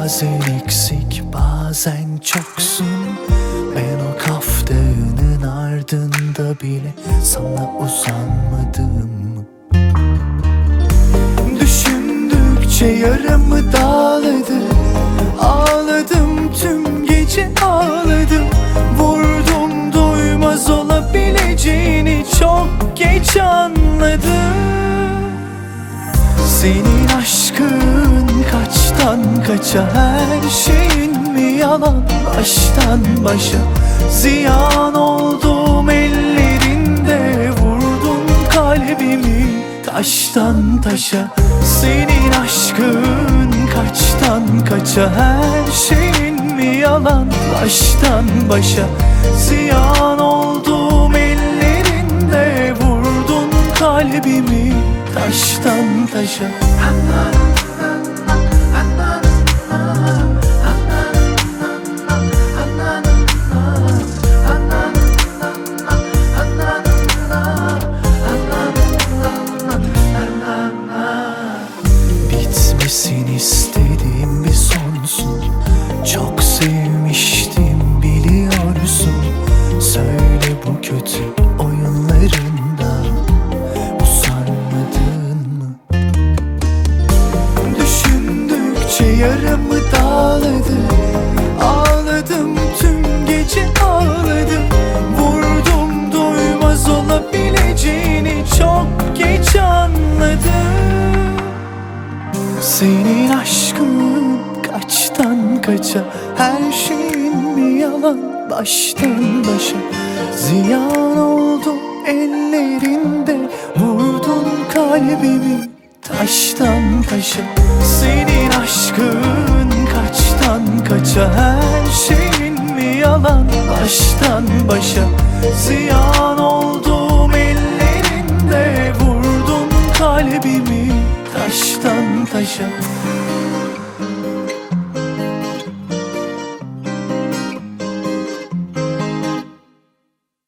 Bazen eksik, bazen çoksun. Ben o Kaf Dağı'nın ardında bile sana uzanmadım mı? Düşündükçe yaramı dağladı. Ağladım, tüm gece ağladım. Vurdum, duymaz olabileceğini çok geç anladım. Senin aşkın kaçtan kaça, her şeyin mi yalan baştan başa? Ziyan oldum ellerinde, vurdun kalbimi taştan taşa. Senin aşkın kaçtan kaça, her şeyin mi yalan baştan başa? Ziyan oldum ellerinde, vurdun kalbimi taştan taşa. Bitmesin istediğim bir sonsun. Çok sevmiştim biliyorsun. Söyle bu kötü oyunlarında usanmadın mı? Düşündükçe yaramı dağladı. Ağladım, tüm gece ağladım. Vurdum, duymaz olabileceğini çok geç anladım. Senin aşkın kaçtan kaça, her şeyin mi yalan baştan başa? Ziyan oldu ellerinde, vurdun kalbimi taştan taşa. Senin aşkın kaçtan kaça, her şeyin mi yalan baştan başa?